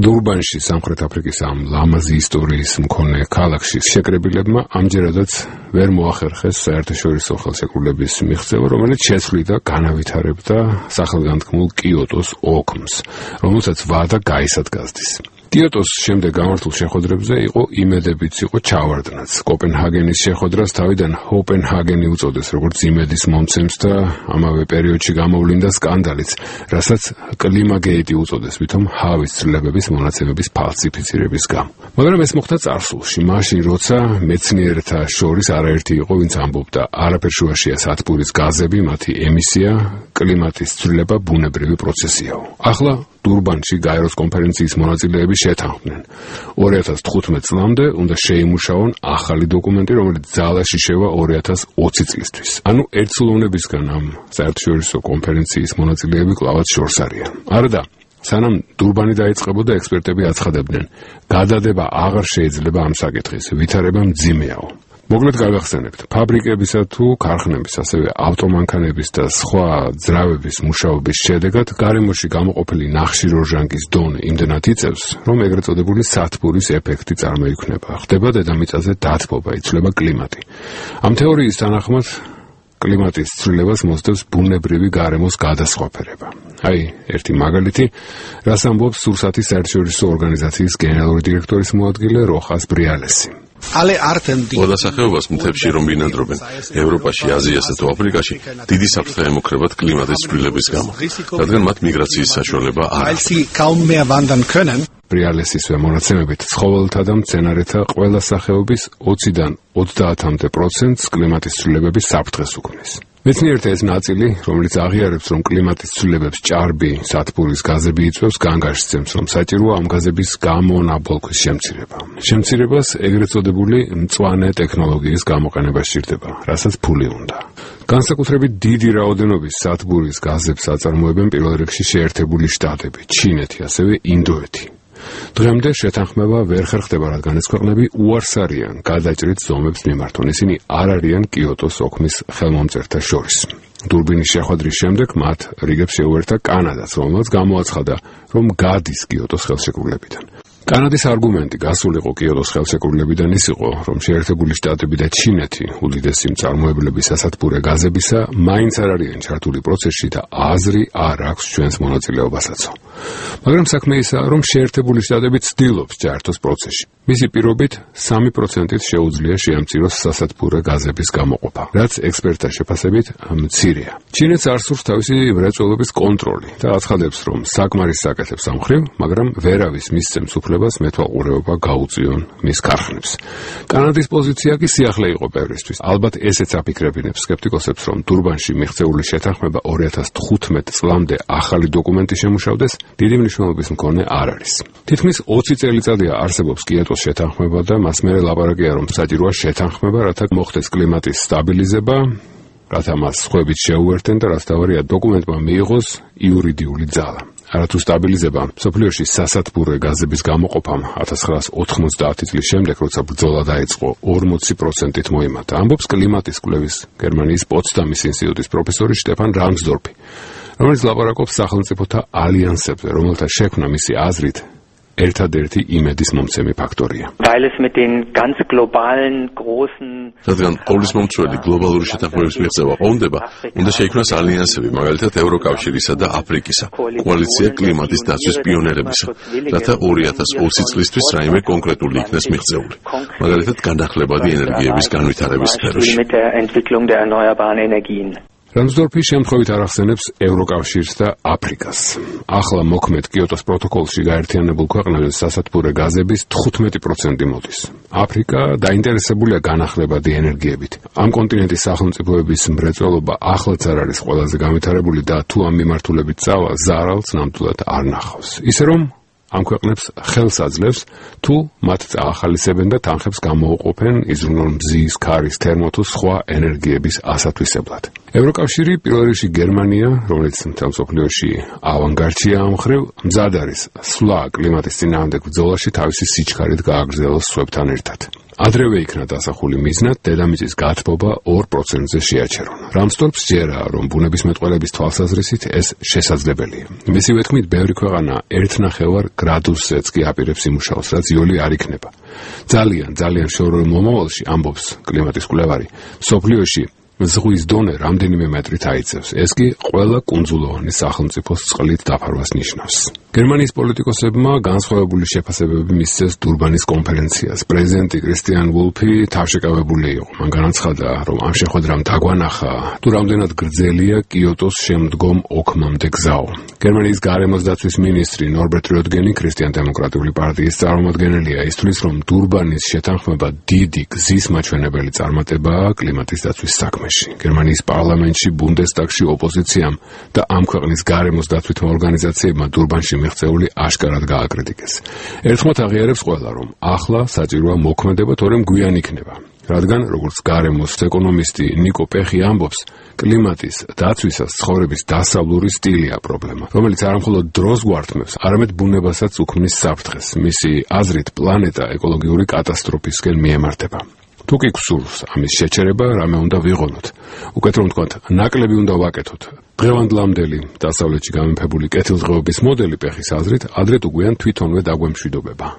დურბანში სამხრეთ აფრიკის ამ ლამაზი ისტორიის მქონე ქალაქში შეკრებილებმა ამჯერადაც ვერ მოახერხეს საერთაშორისო ხელშეკრულების მიღწევა, რომელიც შეცვლიდა განავითარებდა სახელგანთქმულ კიოტოს ოგმს, რომელსაც ვადა გაისადგაზდის. კიოტოს შემდეგ გამართულ შეხვედრებზე იყო იმედებიც, იყო ჩავარდნაც. კოპენჰაგენის შეხვედრას თავიდან ჰოპენჰაგენი უწოდეს, როგორც იმედის მომცემს და ამავე პერიოდში გამოვლინდა სკანდალიც, რასაც კლიმაგეიტი უწოდეს, ვითომ ჰავის ცვლილებების მონაცემების ფალსიფიცირების გამო. მაგრამ ეს მოხდა წარსულში, მაშინ როცა მეცნიერთა შორის არაერთი იყო, ვინც ამბობდა, არაფერ შუაშია სათბურის გაზები, მათი ემისია, კლიმატის ცვლილება ბუნებრივი პროცესიაო. ახლა დურბანში გაეროს კონფერენციის მონაწილეები შეთანხმდნენ. 2015 წლამდე უნდა შეიმუშაონ ახალი დოკუმენტი, რომელიც ძალაში შევა 2020 წლისთვის. ანუ ერთსულოვნებისგან ამ საერთაშორისო კონფერენციის მონაწილეები კლავაც შორს არიან. არადა, სანამ დურბანი დაიწყებოდა, ექსპერტები აცხადებდნენ, გადადება აღარ შეიძლება ამ საკითხის, ვითარება მძიმეაო. მოკლედ გაგახსენებთ, ფაბრიკებისა თუ ქარხნების, ასევე ავტომანქანების და სხვა ძრავების მუშაობის შედეგად გარემოში გამოყოფილი ნახშირორჟანგის დონე იმდენად იწევს, რომ ეგრეთ წოდებული სათბურის ეფექტი წარმოიქმნება. ხდება დედამიწაზე დათბობა, იცვლება კლიმატი. ამ თეორიის თანახმად კლიმატის ცვლილებას მოსდევს ბუნებრივი გარემოს გადასხვაფერება. აი, ერთი მაგალითი, რას ამბობს სურსათის საერთაშორისო ორგანიზაციის გენერალური დირექტორის მოადგილე როხას ბრიალესი. მოდასახეობას მთებში რომ ბინადრობენ ევროპაში, აზიასა თუ აფრიკაში დიდი საფრთხე ემუქრებათ კლიმატის ცვლილების გამო, რადგან მათ მიგრაციის საშუალება არ აქვს. ბრიალესისვე მონაცემებით ცხოველთა და მცენარეთა ყველა სახეობის 20-დან 30% კლიმატის ცვლილებების საფრთხეს უქმნის. მეცნიერთა ეს ნაწილი, რომელიც აღიარებს, რომ კლიმატის ცვლილებებს ჭარბი სათბურის გაზები იწვევს, განგაშცემს, რომ საჭიროა ამ გაზების გამონაბოლქვის შემცირება. შემცირებას ეგრეთ წოდებული მწვანე ტექნოლოგიის გამოყენება სჭირდება, რასაც ფული უნდა. განსაკუთრებით დიდი რაოდენობის სათბურის გაზებს აწარმოებენ პირველ რიგში შეერთებული შტატები, ჩინეთი, ასევე ინდოეთი. დღემდე შეთანხმება ვერ ხერხდება, რადგან ეს ქვეყნები უარს არიან გადაჭრით ზომებს მიმართონ. ისინი არ არიან კიოტოს ოგმის ხელმომწერთა შორის. დურბინის შეხვედრის შემდეგ მათ რიგებს შეუერთა კანადაც, რომელმაც გამოაცხადა, რომ გადის კიოტოს ხელშეკრულებიდან. კანადის არგუმენტი გასულიყო კიოტოს ხელშეკრულებიდან ის იყო, რომ შეერთებული შტატები და ჩინეთი, უდიდესი მწარმოებლები სასათბურე გაზებისა, მაინც არ არიან ჩართული პროცესში და აზრი არ აქვს ჩვენს მონაწილეობასაც. მაგრამ საქმე ისაა, რომ შეერთებული შტატები ცდილობს ჩართოს პროცესში. მისი პირობით 3%-ით შეუძლია შეამციროს სასათბურე გაზების გამოყოფა, რაც ექსპერტთა შეფასებით მცირეა. ჩინეთს არ სურს თავისი მრეწველობის კონტროლი და აცხადებს, რომ საკმარის საკეთებს ამ მხრივ, მაგრამ ვერავის მისცემს უფლებას მეთვალყურეობა გაუწიონ მის ქარხნებს. კანადის პოზიცია კი სიახლე იყო ბევრისთვის. ალბათ ესეც აფიქრებინებს სკეპტიკოსებს, რომ დურბანში მიღწეული შეთანხმება 2015 წლამდე ახალი დოკუმენტი შემუშავდეს, დიდი მნიშვნელობის მქონე არ არის. თითქმის 20 წელიწადია არსებობს კიოტოს შეთანხმება და მას მერე ლაპარაკია, რომ საჭიროა შეთანხმება, რათა მოხდეს კლიმატის სტაბილიზება, რათა მას სხვებით შეუერთენ და რაც თავარია დოკუმენტმა მიიღოს იურიდიული ძალა. არათუ სტაბილიზება მსოფლიოში სასათბურე გაზების გამოყოფამ 1990 წლის შემდეგ, როცა ბრძოლა დაიწყო, 40%-ით მოიმატა. ამბობს კლიმატის კვლევის გერმანიის პოცდამის ინსტიტუტის პროფესორი შტეფან რამსდორფი, რომელიც ლაპარაკობს სახელმწიფოთა ალიანსებზე, რომელთა შექმნა მისი აზრით ერთადერთი იმედის მომცემი ფაქტორია. რადგან ყოვლის მომცველი გლობალური შეთანხმების მიღწევა ყოფნდება, უნდა შეიქმნას ალიანსები, მაგალითად ევროკავშირისა და აფრიკისა, კოალიცია კლიმატის დაცვის პიონერებისა, რათა 2020 წლისთვის რაიმე კონკრეტული იქნეს მიღწეული, მაგალითად განახლებადი ენერგიების განვითარების სფეროში. რამსდორფი შემთხვევით არ ახსენებს ევროკავშირს და აფრიკას. ახლა მოქმედ კიოტოს პროტოკოლში გაერთიანებულ ქვეყნებს სასათბურე გაზების 15% მოდის. აფრიკა დაინტერესებულია განახლებადი ენერგიებით. ამ კონტინენტის სახელმწიფოების მრეწველობა ახლაც არ არის ყველაზე განვითარებული და თუ ამ მიმართულებით წავა, ზარალს ნამდვილად არ ნახავს. ისე რომ ამ ქვეყნებს ხელს აძლევს, თუ მათ წაახალისებენ და თანხებს გამოუყოფენ იზრუნონ მზის, ქარის, თერმო თუ სხვა ენერგიების ასათვისებლად. ევროკავშირი პირველ რიგში გერმანია, რომელიც მთელ მსოფლიოში ავანგარდშია ამ მხრივ, მზად არის სვლა კლიმატის წინააღმდეგ ბრძოლაში თავისი სიჩქარით გააგრძელოს სხვებთან ერთად. ადრევე იქნა დასახული მიზნად დედამიწის გათბობა 2%-ზე შეაჩერონ. რამსდორფს ჯერა, რომ ბუნებისმეტყველების თვალსაზრისით ეს შესაძლებელია. მისივე თქმით, ბევრი ქვეყანა 1,5 გრადუსზეც კი აპირებს იმუშაოს, რაც იოლი არ იქნება. ძალიან შორეულ მომავალში, ამბობს კლიმატის კვლევარი, მსოფლიოში ზღვის დონე რამდენიმე მეტრით აიწევს. ეს კი ყველა კუნძულოვანი სახელმწიფოს წყლით დაფარვას ნიშნავს. გერმანიის პოლიტიკოსებმა განსხვავებული შეფასებები მისცეს დურბანის კონფერენციას. პრეზიდენტი კრისტიან ვულფი თავშეკავებული იყო. მან განაცხადა, რომ ამ შეხვედრამ დაგვანახა, თუ რამდენად გრძელია კიოტოს შემდგომ ოქმამდე გზაო. გერმანიის გარემოს დაცვის მინისტრი ნორბერტ რიოტგენი, ქრისტიან-დემოკრატიული პარტიის წარმომადგენელია, ისთვის, რომ დურბანის შეთანხმება დიდი გზის მაჩვენებელი წარმატებაა კლიმატის დაცვის საქმეში. გერმანიის პარლამენტში, ბუნდესტაგში ოპოზიციამ და ამ ქვეყნის გარემოს დაცვითმა ორგანიზაციებმა დურბანში მიღწეული აშკარად გააკრიტიკეს. ერთხმად აღიარებს ყველა, რომ ახლა საჭიროა მოქმედება, თორემ გვიან იქნება. რადგან, როგორც გარემოს ეკონომისტი ნიკო პეხი ამბობს, კლიმატის დაცვისას ცხოვრების დასავლური სტილია პრობლემა, რომელიც არამხოლოდ დროს გვართმევს, არამედ ბუნებასაც უქმნის საფრთხეს. მისი აზრით, პლანეტა ეკოლოგიური კატასტროფისკენ მიემართება. თუ კი გსურს ამის შეჩერება, რამე უნდა ვიღონოთ. უკეთ რომ ვთქვათ, ნაკლები უნდა ვაკეთოთ. დღევანდლამდელი დასავლეთში გამეფებული კეთილდღეობის მოდელი პეხის აზრით, ადრე თუ გვიან თვითონვე დაგვემშვიდობება.